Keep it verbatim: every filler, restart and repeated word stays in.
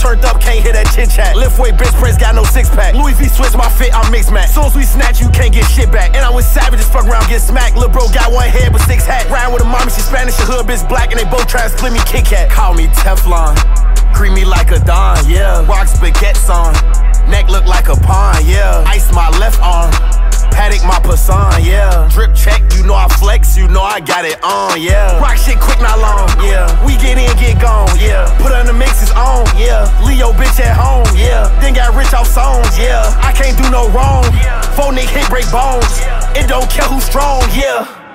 turned up, can't hear that chit chat. Lift weight, bench press, got no six pack. Louis V switch my fit, I'm mixed match. Soon as we snatch, you can't get shit back. And I'm with savages, fuck around, get smacked. Lil' bro got one head with six hats. Round with a mommy, she Spanish, a hood bitch black, and they both try to split me Kit Kat. Call me Teflon, cream me like a Don, yeah. Rock spaghettis on, neck look like a pond, yeah. Ice my left arm, Paddock my Passan, yeah. Drip check, you know I flex, you know I got it on, yeah. Rock shit quick, not long, yeah. We get in, get gone, yeah. Put on the mixes on, yeah. Leo bitch at home, yeah. Then got rich off songs, yeah. I can't do no wrong. Four Nick hit break bones. It don't care who's strong, yeah.